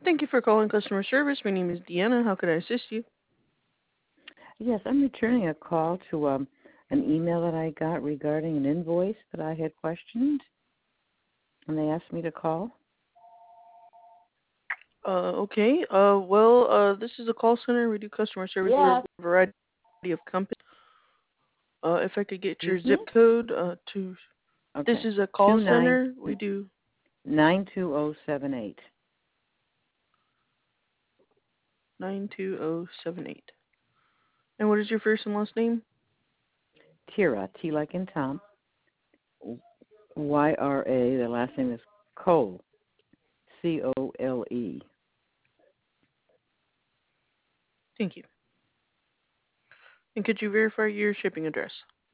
Thank you for calling customer service. My name is Deanna. How could I assist you? Yes, I'm returning a call to an email that I got regarding an invoice that I had questioned, and they asked me to call. Okay. This is a call center. We do customer service for Yes. a variety of companies. If I could get Excuse your me? zip code to. This Okay. is a call center. We do 92078. 92078. And what is your first and last name? Tira, T like in Tom. YRA, the last name is Cole. COLE. Thank you. And could you verify your shipping address?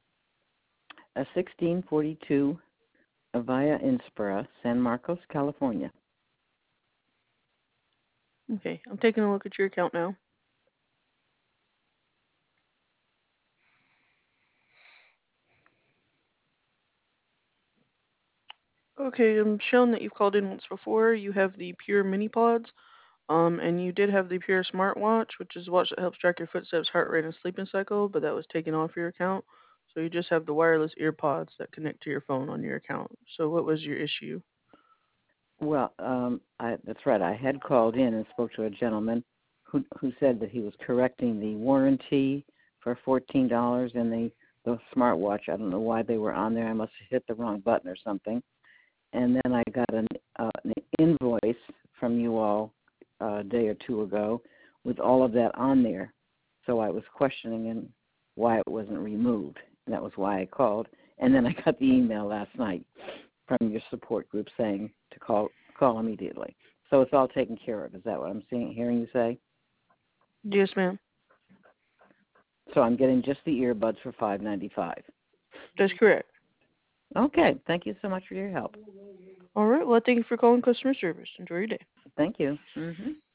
1642 Via Inspira, San Marcos, California. Okay. I'm taking a look at your account now. Okay. I'm showing that you've called in once before. You have the Pure Mini Pods. And you did have the Pure smartwatch, which is a watch that helps track your footsteps, heart rate, and sleeping cycle, but that was taken off your account. So you just have the wireless ear pods that connect to your phone on your account. So what was your issue? Well, that's right. I had called in and spoke to a gentleman who said that he was correcting the warranty for $14 and the smartwatch. I don't know why they were on there. I must have hit the wrong button or something. And then I got an invoice from you all a day or two ago with all of that on there. So I was questioning why it wasn't removed. And that was why I called. And then I got the email last night from your support group saying to call immediately. So it's all taken care of. Is that what I'm hearing you say? Yes, ma'am. So I'm getting just the earbuds for $5.95. That's correct. Okay. Thank you so much for your help. All right. Well, thank you for calling customer service. Enjoy your day. Thank you. Mm-hmm.